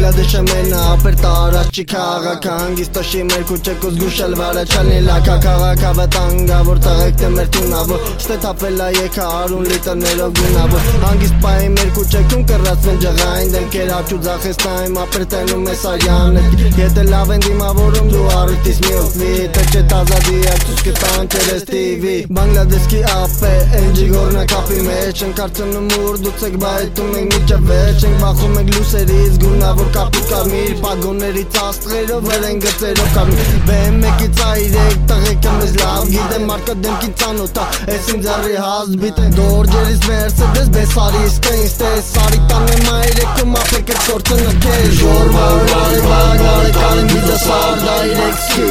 Bangladeshe mena apertara Chicago hangistოში մեր քուչեկոս գուշալվարը չալնի լակա քաղաքը վտանգա որտեղ եկտե մեր տունավոր ստեթափել է եկա արուն լիտրներով գունավոր հանգիստ պայի մեր քուչեկում կռացվեն ջղային դեմքեր աչու ձախեստայում ապերտենում է սարյանը եթե լավ են դիմավորում դու առիթից մի օգնի թե չէ տազադի ակցուս կտան չերես TV Բանգլադեսկի ապե էնջի գորնա կապի մեջ են կարծնում ուր դուց եք բայետում ենք միջև վերջ ենք վախում ենք լուսերից գունավոր կապի կարմիր պագոններից աստղերով վեր են գծերով կարմիր BMW-ից այրեք տղեկը մեզ լավ գիտեմ մարդը դեմքին ծանոթ ես ինձ արի հազբիտ են դորջերից Mercedes բեսարի ստե սարի տանը մայրեքում ապեք եք կործը նքել ժորվա ուրարի վագարի կարին բիզը սար դայրեքսկի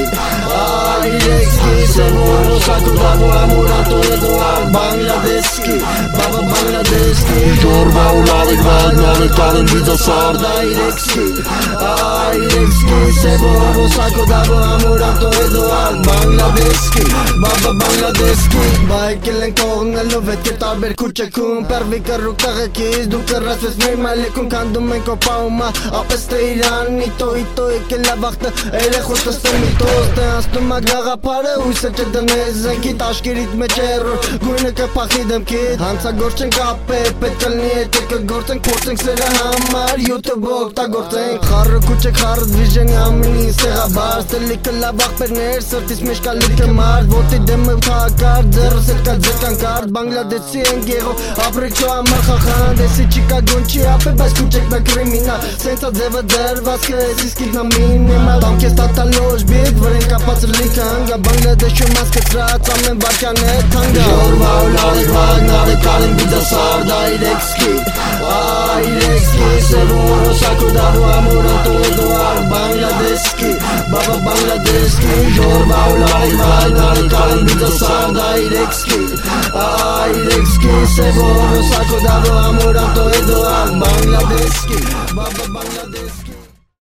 սևորո սակու դավո ամուրատո էդուար Բանգլադեսկի բաբա Բանգլադեսկի ժորվա ուրարի վագարի կարին բիզը սար դայրեքսկի սևորո սակու դավո ամուրատո էդուար Բանգլադեսկի բաբա Բանգլադեսկի բայկել են կողնելով հետ տարբեր քուչեքում Պերվի կռուկ տղեկից դու կռացվես մեր մայլեքում Կանդում ենք օպաումա ապես թե իրան Իտո եկել լավախտը երեխոս տստեմ իտոս Թե անցնում ակ գաղապարը ույսը չէ դնես Զենքիտ աշկերիտ մեջ էրոր գույնը կպախի դեմքիտ Հանցագործ չենք ապե պետք կլնի եթե կգործենք Փորձենք սերը համար YouTube-ը օգտագործենք Խառը քուչեք խառը դվիժենի ամինի սեղաբար Ստելիկը լավ աղբերներ սրտից մեջ կա լիքը մարդ Ոտի դեմը թակարդ ձեռս հետ կա ձերկան կարդ Բանգլադեսի ենք եղով ապրեք չո ամար խախանդ Էսի Չիկագոն չի ապե բայց քուչեք նա կրիմինալ Սենցա ձևը դրվածքը ես իսկ իգնա մինիմալ Տամ կես տատալոշ բիտ վրեն կապած լիքը հանգա Բանգլադեշում ասկեցրած ամեն վարկյան հետ հանգա Ժորվա ուլարիկ վագնարի կարին բիզը սար դայրեքսկի սևորո սակու դավո ամուրատո էդուար Բանգլադեսկի բաբա Բանգլադեսկի Ժորվա ուլարիկ վագնարի կարին բիզը սար դայրեքսկի սևորո սակու դավո ամուրատո էդուար Բանգլադեսկի